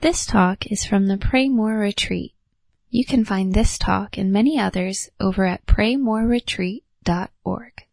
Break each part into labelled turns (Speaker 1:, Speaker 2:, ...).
Speaker 1: This talk is from the Pray More Retreat. You can find this talk and many others over at praymoreretreat.org.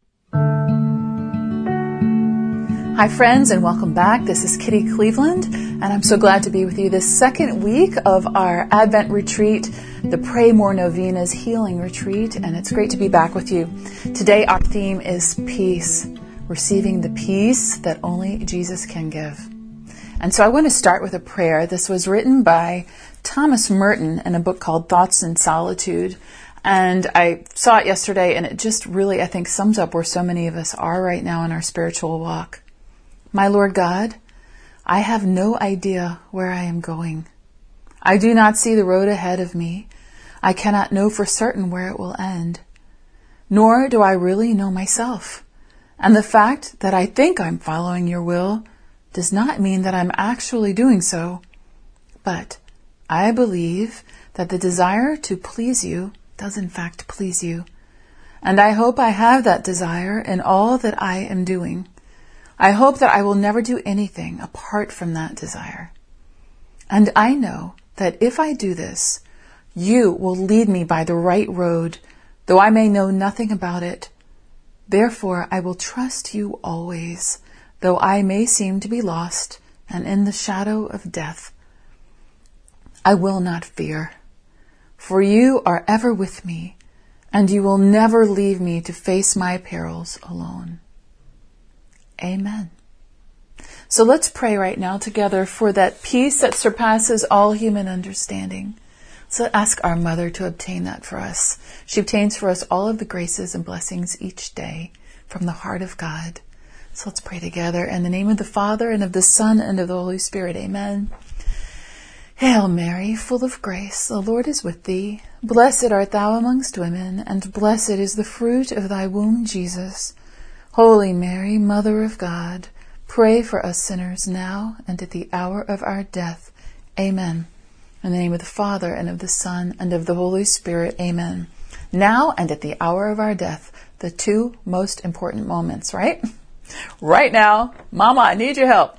Speaker 2: Hi friends, and welcome back. This is Kitty Cleveland, and I'm so glad to be with you this second week of our Advent retreat, the Pray More Novena's Healing Retreat, and it's great to be back with you. Today our theme is peace, receiving the peace that only Jesus can give. And so I want to start with a prayer. This was written by Thomas Merton in a book called Thoughts in Solitude. And I saw it yesterday, and it just really, I think, sums up where so many of us are right now in our spiritual walk. My Lord God, I have no idea where I am going. I do not see the road ahead of me. I cannot know for certain where it will end. Nor do I really know myself. And the fact that I think I'm following your will does not mean that I'm actually doing so. But I believe that the desire to please you does in fact please you. And I hope I have that desire in all that I am doing. I hope that I will never do anything apart from that desire. And I know that if I do this, you will lead me by the right road, though I may know nothing about it. Therefore, I will trust you always, though I may seem to be lost and in the shadow of death. I will not fear, for you are ever with me, and you will never leave me to face my perils alone. Amen. So let's pray right now together for that peace that surpasses all human understanding. So ask our Mother to obtain that for us. She obtains for us all of the graces and blessings each day from the heart of God. So let's pray together in the name of the Father, and of the Son, and of the Holy Spirit. Amen. Hail Mary, full of grace, the Lord is with thee. Blessed art thou amongst women, and blessed is the fruit of thy womb, Jesus. Holy Mary, Mother of God, pray for us sinners now and at the hour of our death. Amen. In the name of the Father, and of the Son, and of the Holy Spirit. Amen. Now and at the hour of our death, the two most important moments, right? Right now, Mama, I need your help.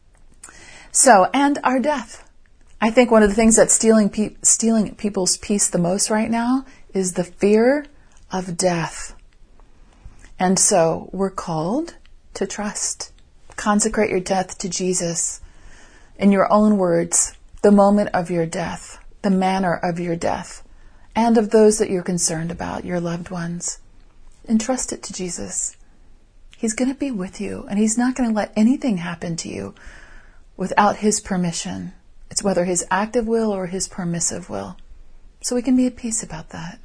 Speaker 2: So, and our death. I think one of the things that's stealing people's peace the most right now is the fear of death. And so we're called to trust. Consecrate your death to Jesus. In your own words, the moment of your death, the manner of your death, and of those that you're concerned about, your loved ones. Entrust it to Jesus. He's going to be with you, and he's not going to let anything happen to you without his permission. It's whether his active will or his permissive will. So we can be at peace about that.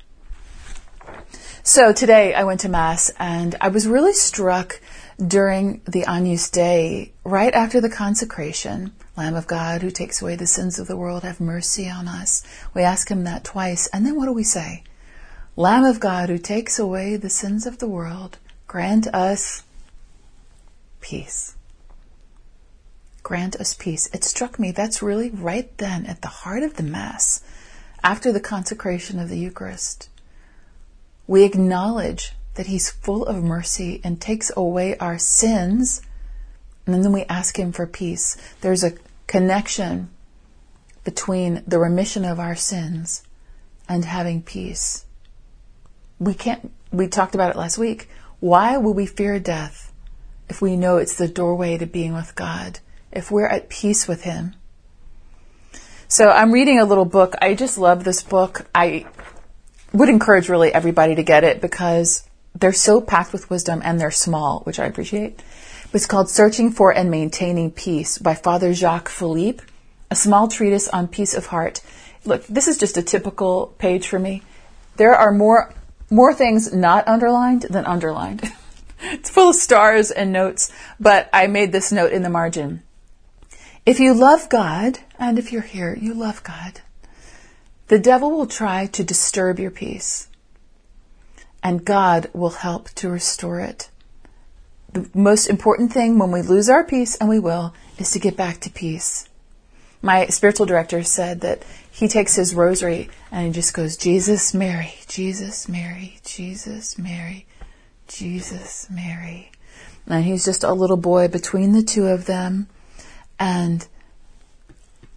Speaker 2: So today I went to Mass, and I was really struck during the Agnus Dei, right after the consecration. Lamb of God, who takes away the sins of the world, have mercy on us. We ask him that twice. And then what do we say? Lamb of God, who takes away the sins of the world, grant us peace. Grant us peace. It struck me that's really right then at the heart of the Mass, after the consecration of the Eucharist. We acknowledge that he's full of mercy and takes away our sins, and then we ask him for peace. There's a connection between the remission of our sins and having peace. We talked about it last week. Why will we fear death if we know it's the doorway to being with God, if we're at peace with him? So I'm reading a little book. I just love this book. I would encourage really everybody to get it because they're so packed with wisdom and they're small, which I appreciate. It's called Searching for and Maintaining Peace by Father Jacques Philippe, a small treatise on peace of heart. Look, this is just a typical page for me. There are more things not underlined than underlined. It's full of stars and notes, but I made this note in the margin. If you love God, and if you're here, you love God, the devil will try to disturb your peace, and God will help to restore it. The most important thing when we lose our peace, and we will, is to get back to peace. My spiritual director said that he takes his rosary and he just goes, Jesus, Mary, Jesus, Mary, Jesus, Mary, Jesus, Mary. And he's just a little boy between the two of them. And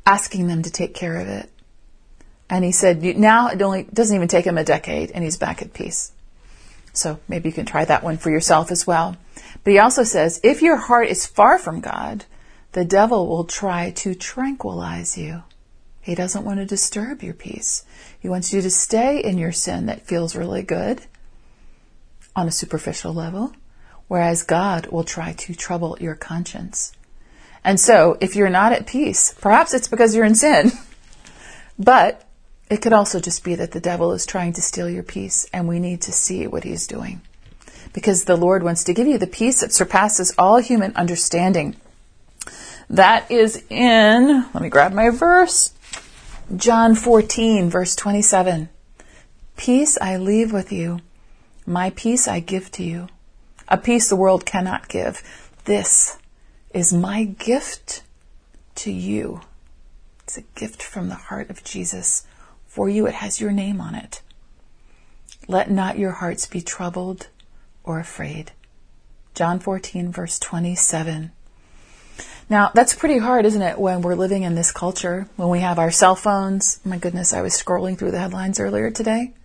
Speaker 2: asking them to take care of it. And he said, now it only doesn't even take him a decade, and he's back at peace. So maybe you can try that one for yourself as well. But he also says, if your heart is far from God, the devil will try to tranquilize you. He doesn't want to disturb your peace. He wants you to stay in your sin that feels really good on a superficial level, whereas God will try to trouble your conscience. And so if you're not at peace, perhaps it's because you're in sin, but it could also just be that the devil is trying to steal your peace, and we need to see what he's doing. Because the Lord wants to give you the peace that surpasses all human understanding. That is in, let me grab my verse, John 14, verse 27. Peace I leave with you. My peace I give to you. A peace the world cannot give. This is my gift to you. It's a gift from the heart of Jesus. For you, it has your name on it. Let not your hearts be troubled or afraid. John 14, verse 27. Now, that's pretty hard, isn't it, when we're living in this culture, when we have our cell phones. My goodness, I was scrolling through the headlines earlier today.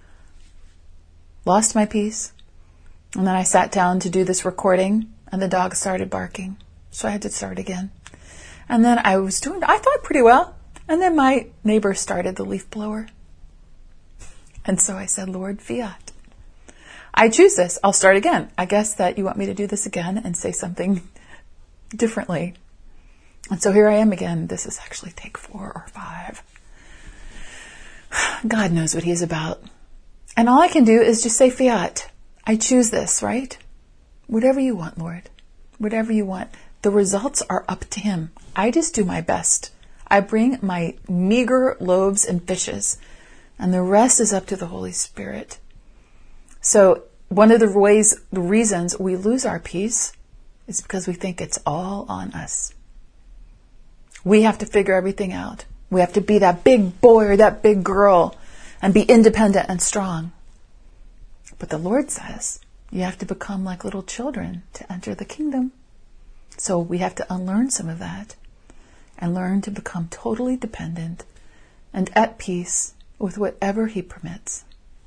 Speaker 2: Lost my peace. And then I sat down to do this recording, and the dog started barking. So I had to start again. And then I thought pretty well. And then my neighbor started the leaf blower. And so I said, Lord, fiat. I choose this. I'll start again. I guess that you want me to do this again and say something differently. And so here I am again. This is actually take 4 or 5. God knows what he's about. And all I can do is just say fiat. I choose this, right? Whatever you want, Lord. Whatever you want. The results are up to him. I just do my best. I bring my meager loaves and fishes, and the rest is up to the Holy Spirit. So one of the reasons we lose our peace is because we think it's all on us. We have to figure everything out. We have to be that big boy or that big girl and be independent and strong. But the Lord says you have to become like little children to enter the kingdom. So we have to unlearn some of that and learn to become totally dependent and at peace with whatever he permits.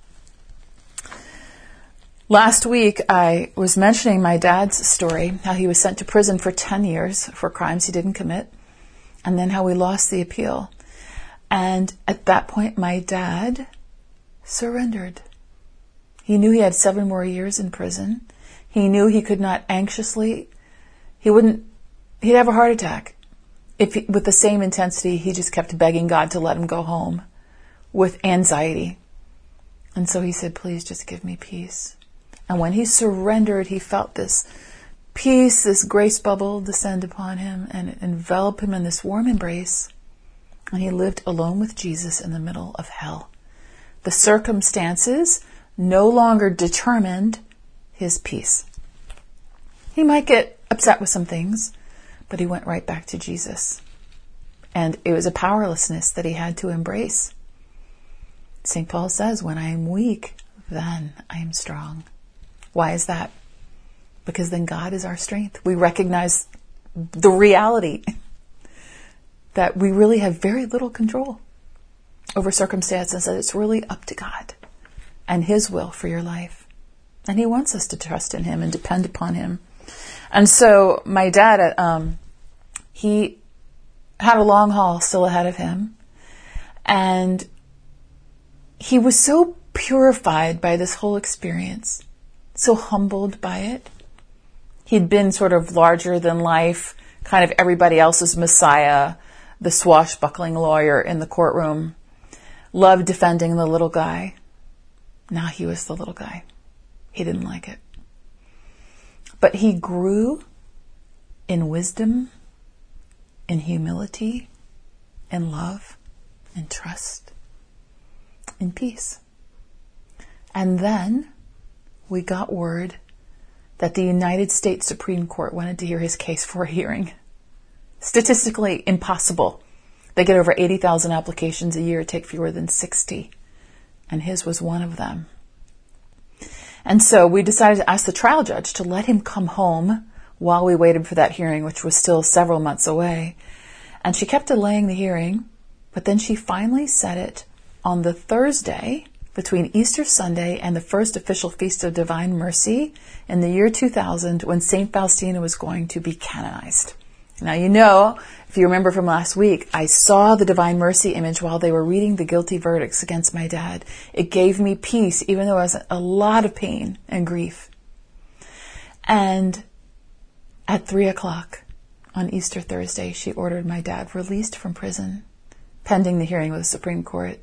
Speaker 2: Last week, I was mentioning my dad's story, how he was sent to prison for 10 years for crimes he didn't commit, and then how we lost the appeal. And at that point, my dad surrendered. He knew he had 7 more years in prison. He knew he could not he'd have a heart attack. With the same intensity, he just kept begging God to let him go home with anxiety. And so he said, please just give me peace. And when he surrendered, he felt this peace, this grace bubble descend upon him and envelop him in this warm embrace. And he lived alone with Jesus in the middle of hell. The circumstances no longer determined his peace. He might get upset with some things, but he went right back to Jesus. And it was a powerlessness that he had to embrace. St. Paul says, when I am weak, then I am strong. Why is that? Because then God is our strength. We recognize the reality that we really have very little control over circumstances, that it's really up to God and his will for your life. And he wants us to trust in him and depend upon him. And so my dad, he had a long haul still ahead of him. And he was so purified by this whole experience, so humbled by it. He'd been sort of larger than life, kind of everybody else's messiah, the swashbuckling lawyer in the courtroom, loved defending the little guy. Now he was the little guy. He didn't like it. But he grew in wisdom, in humility, in love, in trust, in peace. And then we got word that the United States Supreme Court wanted to hear his case for a hearing. Statistically impossible. They get over 80,000 applications a year, take fewer than 60. And his was one of them. And so we decided to ask the trial judge to let him come home while we waited for that hearing, which was still several months away. And she kept delaying the hearing, but then she finally set it on the Thursday between Easter Sunday and the first official Feast of Divine Mercy in the year 2000, when St. Faustina was going to be canonized. Now, you know, if you remember from last week, I saw the Divine Mercy image while they were reading the guilty verdicts against my dad. It gave me peace, even though I was in a lot of pain and grief. And at 3:00 on Easter Thursday, she ordered my dad released from prison, pending the hearing with the Supreme Court.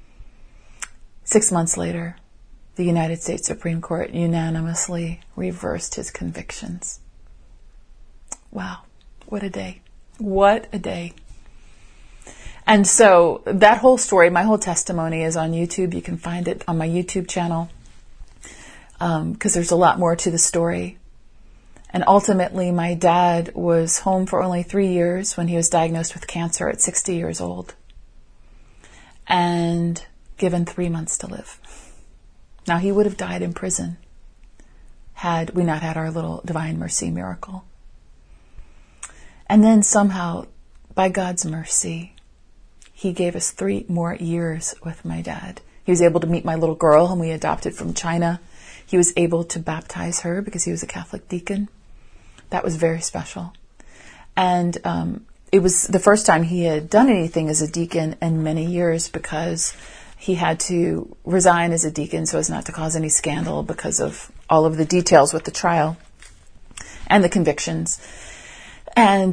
Speaker 2: 6 months later, the United States Supreme Court unanimously reversed his convictions. Wow, what a day. What a day. And so that whole story, my whole testimony is on YouTube. You can find it on my YouTube channel because there's a lot more to the story. And ultimately, my dad was home for only 3 years when he was diagnosed with cancer at 60 years old and given 3 months to live. Now, he would have died in prison had we not had our little Divine Mercy miracle. And then somehow, by God's mercy, he gave us 3 more years with my dad. He was able to meet my little girl whom we adopted from China. He was able to baptize her because he was a Catholic deacon. That was very special. And it was the first time he had done anything as a deacon in many years, because he had to resign as a deacon so as not to cause any scandal because of all of the details with the trial and the convictions. And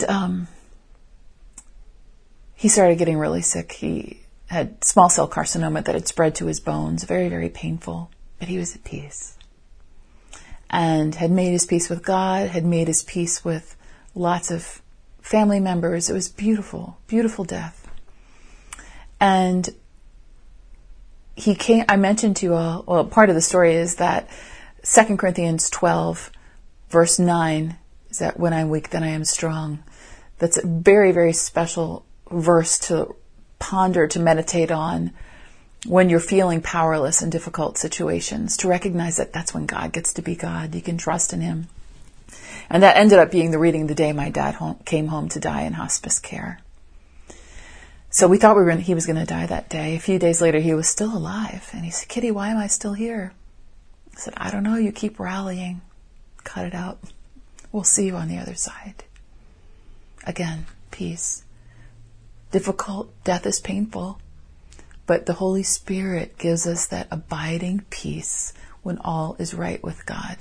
Speaker 2: he started getting really sick. He had small cell carcinoma that had spread to his bones, very, very painful, but he was at peace. And had made his peace with God, had made his peace with lots of family members. It was beautiful, beautiful death. And he came, I mentioned to you all, well, part of the story is that 2 Corinthians 12, verse 9, is that when I'm weak, then I am strong. That's a very, very special verse to ponder, to meditate on when you're feeling powerless in difficult situations, to recognize that that's when God gets to be God. You can trust in him. And that ended up being the reading the day my dad came home to die in hospice care. So we thought he was going to die that day. A few days later, he was still alive. And he said, "Kitty, why am I still here?" I said, "I don't know. You keep rallying. Cut it out. We'll see you on the other side." Again, peace. Difficult. Death is painful. But the Holy Spirit gives us that abiding peace when all is right with God.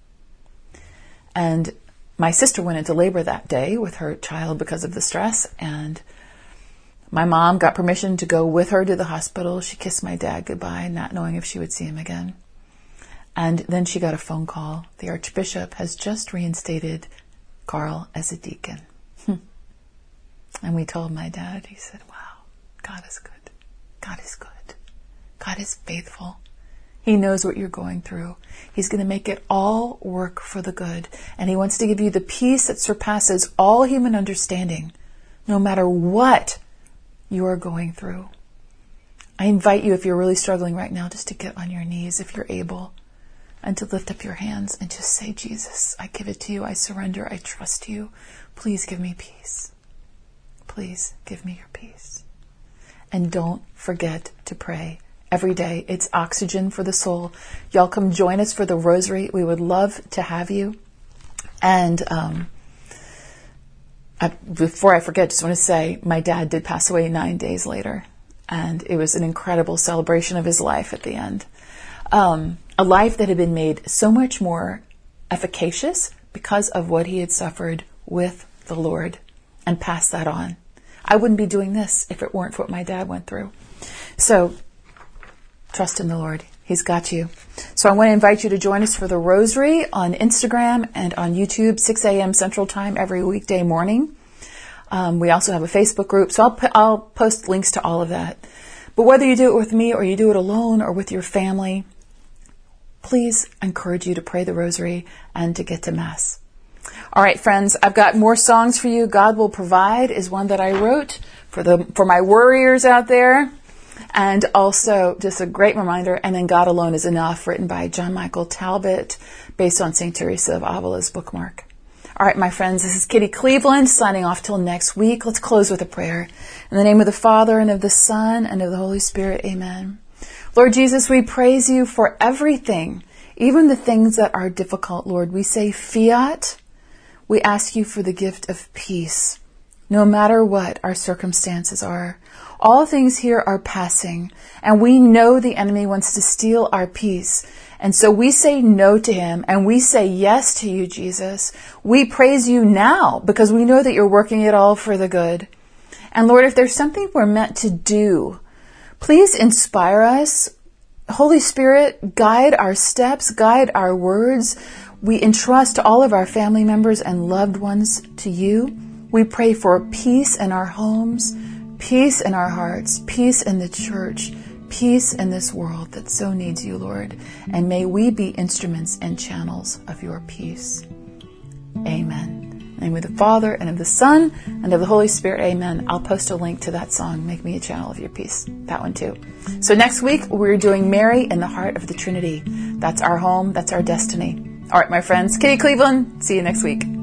Speaker 2: And my sister went into labor that day with her child because of the stress, and my mom got permission to go with her to the hospital. She kissed my dad goodbye, not knowing if she would see him again. And then she got a phone call. The Archbishop has just reinstated Carl as a deacon. And we told my dad, he said, "Wow, God is good. God is good. God is faithful. He knows what you're going through. He's going to make it all work for the good. And he wants to give you the peace that surpasses all human understanding, no matter what you are going through." I invite you, if you're really struggling right now, just to get on your knees if you're able, and to lift up your hands and just say, "Jesus, I give it to you. I surrender. I trust you. Please give me peace. Please give me your peace." And don't forget to pray every day. It's oxygen for the soul. Y'all come join us for the Rosary. We would love to have you. And before I forget, just want to say my dad did pass away 9 days later. And it was an incredible celebration of his life at the end. A life that had been made so much more efficacious because of what he had suffered with the Lord, and passed that on. I wouldn't be doing this if it weren't for what my dad went through. So trust in the Lord. He's got you. So I want to invite you to join us for the Rosary on Instagram and on YouTube, 6 a.m. Central Time every weekday morning. We also have a Facebook group, so I'll post links to all of that. But whether you do it with me or you do it alone or with your family, please encourage you to pray the Rosary and to get to Mass. All right, friends, I've got more songs for you. God Will Provide is one that I wrote for my worriers out there. And also just a great reminder. And then God Alone Is Enough, written by John Michael Talbot, based on St. Teresa of Avila's bookmark. All right, my friends, this is Kitty Cleveland signing off till next week. Let's close with a prayer. In the name of the Father, and of the Son, and of the Holy Spirit, amen. Lord Jesus, we praise you for everything, even the things that are difficult, Lord. We say fiat. We ask you for the gift of peace, no matter what our circumstances are. All things here are passing, and we know the enemy wants to steal our peace. And so we say no to him, and we say yes to you, Jesus. We praise you now because we know that you're working it all for the good. And Lord, if there's something we're meant to do, please inspire us. Holy Spirit, guide our steps, guide our words. We entrust all of our family members and loved ones to you. We pray for peace in our homes, peace in our hearts, peace in the church, peace in this world that so needs you, Lord. And may we be instruments and channels of your peace. Amen. In the name of the Father, and of the Son, and of the Holy Spirit, amen. I'll post a link to that song, Make Me a Channel of Your Peace. That one too. So next week, we're doing Mary in the Heart of the Trinity. That's our home. That's our destiny. All right, my friends. Kitty Cleveland. See you next week.